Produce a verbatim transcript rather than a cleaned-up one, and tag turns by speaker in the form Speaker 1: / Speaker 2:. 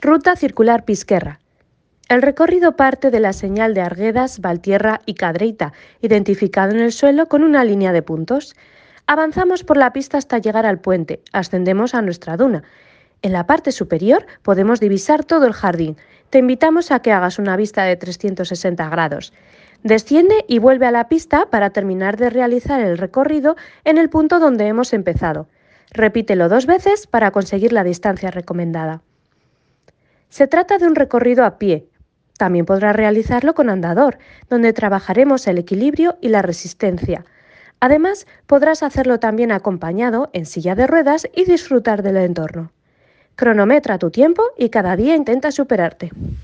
Speaker 1: Ruta Circular Pisquerra. El recorrido parte de la señal de Arguedas, Valtierra y Cadreita, identificado en el suelo con una línea de puntos. Avanzamos por la pista hasta llegar al puente, ascendemos a nuestra duna. En la parte superior podemos divisar todo el jardín. Te invitamos a que hagas una vista de trescientos sesenta grados. Desciende y vuelve a la pista para terminar de realizar el recorrido en el punto donde hemos empezado. Repítelo dos veces para conseguir la distancia recomendada. Se trata de un recorrido a pie. También podrás realizarlo con andador, donde trabajaremos el equilibrio y la resistencia. Además, podrás hacerlo también acompañado en silla de ruedas y disfrutar del entorno. Cronometra tu tiempo y cada día intenta superarte.